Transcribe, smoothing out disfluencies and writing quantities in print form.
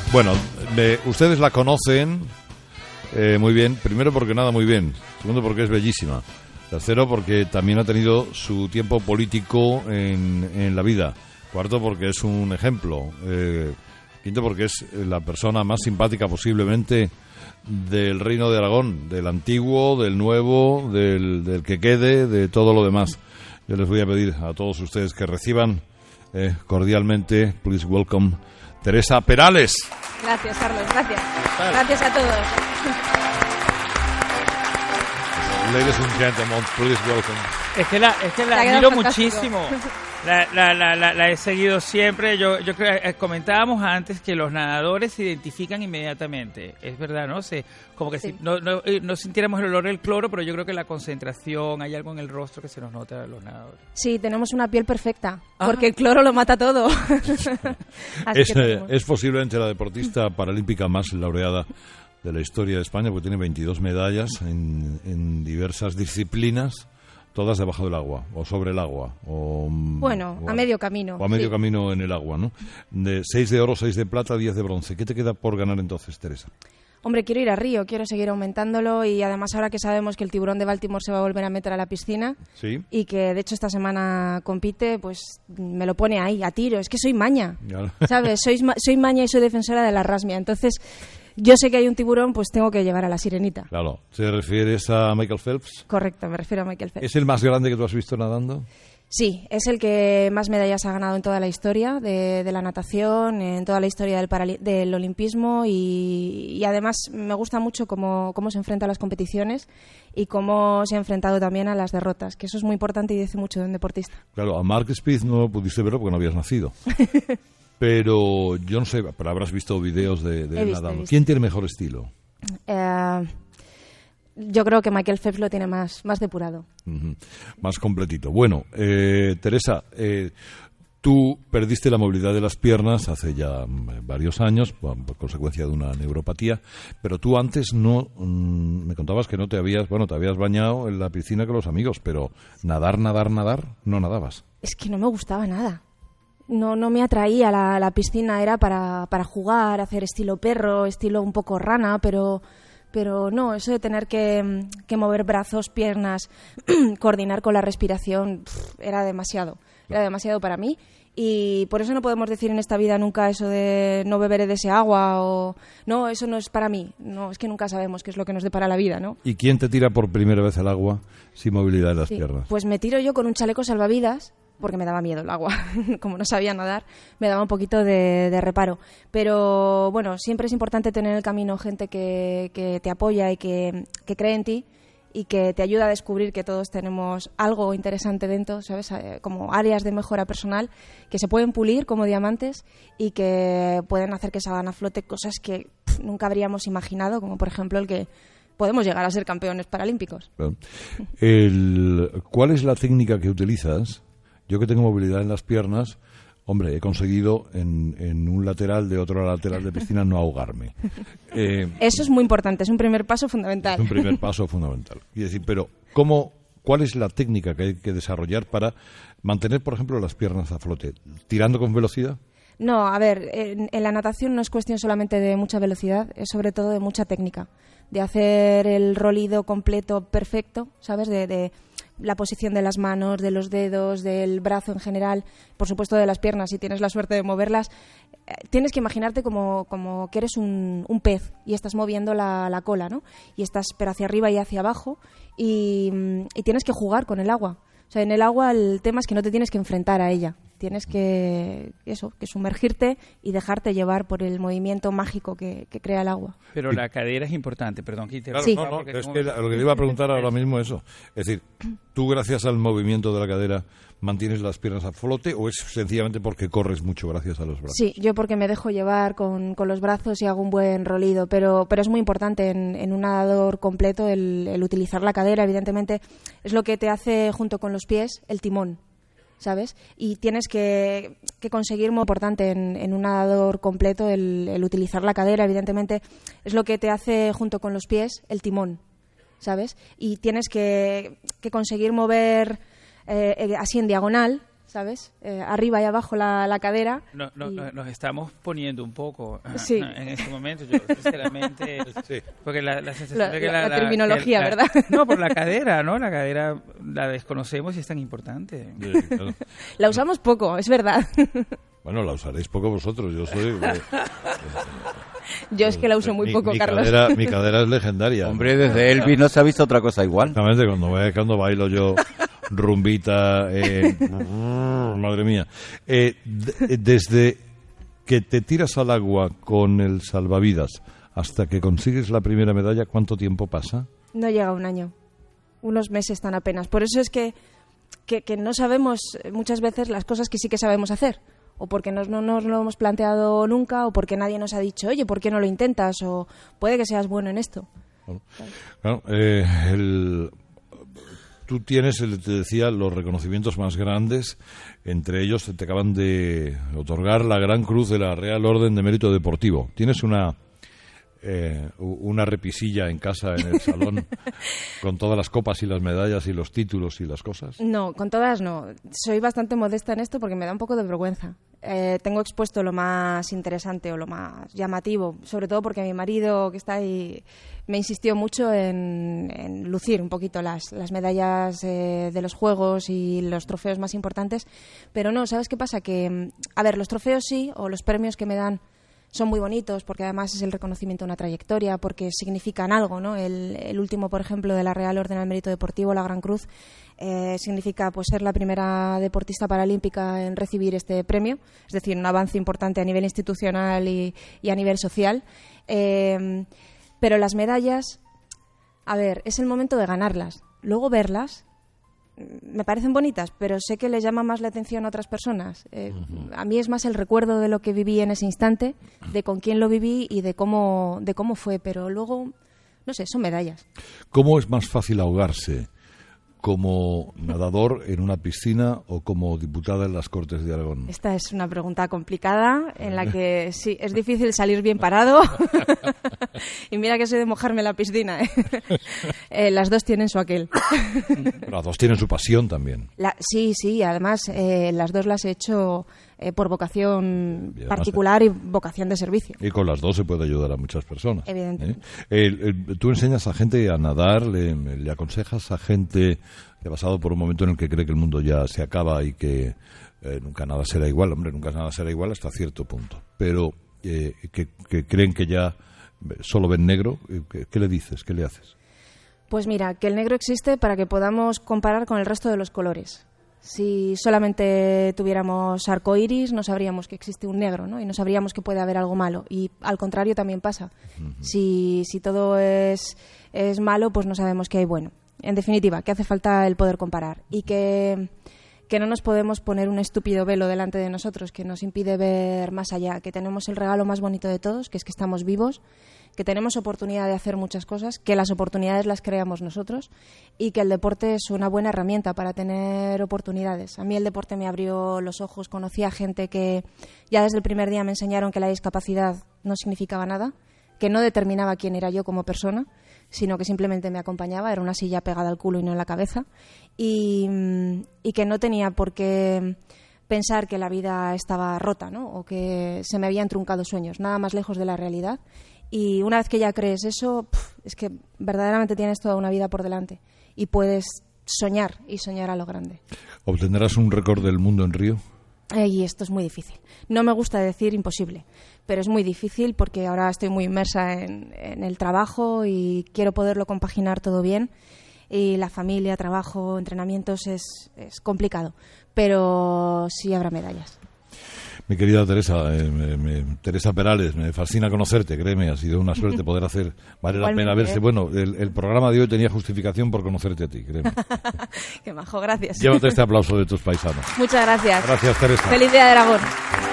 Bueno, ustedes la conocen muy bien. Primero porque nada muy bien. Segundo porque es bellísima. Tercero porque también ha tenido su tiempo político en la vida. Cuarto porque es un ejemplo. Quinto porque es la persona más simpática posiblemente del Reino de Aragón, del antiguo, del nuevo, del que quede, de todo lo demás. Yo les voy a pedir a todos ustedes que reciban cordialmente, please welcome, Teresa Perales. Gracias, Carlos, gracias. Gracias a todos. Ladies and gentlemen, please welcome. Es que la admiro muchísimo. La he seguido siempre. Yo creo, comentábamos antes que los nadadores se identifican inmediatamente. Es verdad, ¿no? Como que sí. Si no sintiéramos el olor del cloro, pero yo creo que la concentración, hay algo en el rostro que se nos nota a los nadadores. Sí, tenemos una piel perfecta, porque el cloro lo mata todo. Es posiblemente la deportista paralímpica más laureada de la historia de España, porque tiene 22 medallas en diversas disciplinas. Todas debajo del agua, o sobre el agua. A medio camino. O a medio camino en el agua, ¿no? 6 de oro, 6 de plata, 10 de bronce. ¿Qué te queda por ganar entonces, Teresa? Hombre, quiero ir a Río, quiero seguir aumentándolo y además ahora que sabemos que el tiburón de Baltimore se va a volver a meter a la piscina, ¿sí? Y que de hecho esta semana compite, pues me lo pone ahí, a tiro. Es que soy maña, ¿sabes? Soy maña y soy defensora de la rasmia. Entonces, yo sé que hay un tiburón, pues tengo que llevar a la sirenita. Claro. ¿Te refieres a Michael Phelps? Correcto, me refiero a Michael Phelps. ¿Es el más grande que tú has visto nadando? Sí, es el que más medallas ha ganado en toda la historia de la natación, en toda la historia del olimpismo y además me gusta mucho cómo se enfrenta a las competiciones y cómo se ha enfrentado también a las derrotas, que eso es muy importante y dice mucho de un deportista. Claro, a Mark Speed no pudiste verlo porque no habías nacido. Pero yo no sé, pero habrás visto videos de él nadando. ¿Quién tiene mejor estilo? Yo creo que Michael Phelps lo tiene más depurado. Uh-huh. Más completito. Bueno, Teresa, tú perdiste la movilidad de las piernas hace ya varios años por consecuencia de una neuropatía, pero tú antes no me contabas que te habías bañado en la piscina con los amigos, pero nadar, no nadabas. Es que no me gustaba nada. No me atraía la piscina, era para jugar, hacer estilo perro, estilo un poco rana, pero no, eso de tener que mover brazos, piernas, coordinar con la respiración, era demasiado para mí. Y por eso no podemos decir en esta vida nunca eso de no beberé de ese agua o no, eso no es para mí. No, es que nunca sabemos qué es lo que nos depara la vida, ¿no? ¿Y quién te tira por primera vez al agua sin movilidad de las piernas? Pues me tiro yo con un chaleco salvavidas, porque me daba miedo el agua. Como no sabía nadar, me daba un poquito de reparo. Pero bueno, siempre es importante tener en el camino gente que te apoya y que cree en ti y que te ayuda a descubrir que todos tenemos algo interesante dentro, ¿sabes? Como áreas de mejora personal que se pueden pulir como diamantes y que pueden hacer que salgan a flote cosas que nunca habríamos imaginado, como por ejemplo el que podemos llegar a ser campeones paralímpicos. ¿Cuál es la técnica que utilizas? Yo que tengo movilidad en las piernas, hombre, he conseguido en un lateral de otro lateral de piscina no ahogarme. Eso es muy importante, es un primer paso fundamental. Es un primer paso fundamental. Y decir, pero ¿cuál es la técnica que hay que desarrollar para mantener, por ejemplo, las piernas a flote? ¿Tirando con velocidad? No, a ver, en la natación no es cuestión solamente de mucha velocidad, es sobre todo de mucha técnica, de hacer el rolido completo perfecto, ¿sabes? De la posición de las manos, de los dedos, del brazo en general, por supuesto de las piernas, si tienes la suerte de moverlas. Tienes que imaginarte como que eres un pez y estás moviendo la cola, ¿no? Y estás pero hacia arriba y hacia abajo y tienes que jugar con el agua. O sea, en el agua el tema es que no te tienes que enfrentar a ella. Tienes que sumergirte y dejarte llevar por el movimiento mágico que crea el agua. Pero la cadera es importante, perdón. Que claro, sí. No, es que lo que le iba a preguntar ahora mismo es eso. Es decir, ¿tú gracias al movimiento de la cadera mantienes las piernas a flote o es sencillamente porque corres mucho gracias a los brazos? Sí, yo porque me dejo llevar con los brazos y hago un buen rolido, pero es muy importante en un nadador completo el utilizar la cadera, evidentemente es lo que te hace junto con los pies el timón, ¿sabes? Y tienes que conseguir muy importante en un nadador completo el utilizar la cadera, evidentemente es lo que te hace junto con los pies el timón, ¿sabes? Y tienes que conseguir mover así en diagonal, ¿sabes? Arriba y abajo la cadera. Nos estamos poniendo un poco sí. En este momento, yo sinceramente, sí. Porque la sensación de que la terminología, ¿verdad? No, por la cadera, ¿no? La cadera la desconocemos y es tan importante. Sí, claro. La usamos poco, es verdad. Bueno, la usaréis poco vosotros, yo soy... Yo es que la uso muy poco, Carlos. Mi cadera es legendaria. Hombre, desde Elvis no se ha visto otra cosa igual. Exactamente, cuando bailo yo rumbita, madre mía. Desde que te tiras al agua con el salvavidas hasta que consigues la primera medalla, ¿cuánto tiempo pasa? No llega a un año, unos meses tan apenas. Por eso es que no sabemos muchas veces las cosas que sí que sabemos hacer. O porque no nos lo hemos planteado nunca, o porque nadie nos ha dicho, oye, ¿por qué no lo intentas? O puede que seas bueno en esto. Claro, tú tienes, te decía, los reconocimientos más grandes. Entre ellos te acaban de otorgar la Gran Cruz de la Real Orden de Mérito Deportivo. Tienes una repisilla en casa, en el salón, con todas las copas y las medallas y los títulos y las cosas. No, con todas no. Soy bastante modesta en esto porque me da un poco de vergüenza. Tengo expuesto lo más interesante o lo más llamativo, sobre todo porque mi marido, que está ahí, me insistió mucho en lucir un poquito las medallas de los juegos y los trofeos más importantes. Pero no, ¿sabes qué pasa? Que, a ver, los trofeos sí, o los premios que me dan, son muy bonitos porque además es el reconocimiento de una trayectoria, porque significan algo, ¿no? El último, por ejemplo, de la Real Orden al Mérito Deportivo, la Gran Cruz, significa pues ser la primera deportista paralímpica en recibir este premio, es decir, un avance importante a nivel institucional y a nivel social. Pero las medallas, a ver, es el momento de ganarlas. Luego verlas, me parecen bonitas, pero sé que les llama más la atención a otras personas. A mí es más el recuerdo de lo que viví en ese instante, de con quién lo viví y de cómo fue, pero luego, no sé, son medallas. ¿Cómo es más fácil ahogarse? ¿Como nadador en una piscina o como diputada en las Cortes de Aragón? Esta es una pregunta complicada en la que sí, es difícil salir bien parado. Y mira que soy de mojarme en la piscina, ¿eh? Las dos tienen su aquel. Las dos tienen su pasión también. Sí, además las dos las he hecho por vocación particular y vocación de servicio. Y con las dos se puede ayudar a muchas personas. Evidentemente. Tú enseñas a gente a nadar, le aconsejas a gente que ha pasado por un momento en el que cree que el mundo ya se acaba y que nunca nada será igual. Hombre, nunca nada será igual hasta cierto punto. Pero que creen que ya solo ven negro, ¿qué le dices? ¿Qué le haces? Pues mira, que el negro existe para que podamos comparar con el resto de los colores. Si solamente tuviéramos arcoíris, no sabríamos que existe un negro, ¿no? Y no sabríamos que puede haber algo malo. Y al contrario también pasa. Si todo es malo, pues no sabemos que hay bueno. En definitiva, que hace falta el poder comparar. Y que no nos podemos poner un estúpido velo delante de nosotros que nos impide ver más allá. Que tenemos el regalo más bonito de todos, que es que estamos vivos, que tenemos oportunidad de hacer muchas cosas, que las oportunidades las creamos nosotros y que el deporte es una buena herramienta para tener oportunidades. A mí el deporte me abrió los ojos, conocí a gente que ya desde el primer día me enseñaron que la discapacidad no significaba nada, que no determinaba quién era yo como persona, sino que simplemente me acompañaba, era una silla pegada al culo y no en la cabeza, y que no tenía por qué pensar que la vida estaba rota, ¿no? O que se me habían truncado sueños, nada más lejos de la realidad. Y una vez que ya crees eso, es que verdaderamente tienes toda una vida por delante y puedes soñar y soñar a lo grande. ¿Obtendrás un récord del mundo en Río? Y esto es muy difícil. No me gusta decir imposible, pero es muy difícil porque ahora estoy muy inmersa en el trabajo y quiero poderlo compaginar todo bien. Y la familia, trabajo, entrenamientos es complicado, pero sí habrá medallas. Mi querida Teresa, Teresa Perales, me fascina conocerte, créeme, ha sido una suerte poder hacer, vale la pena verse. Bueno, el programa de hoy tenía justificación por conocerte a ti, créeme. Qué majo, gracias. Llévate este aplauso de tus paisanos. Muchas gracias. Gracias, Teresa. Feliz Día de Aragón.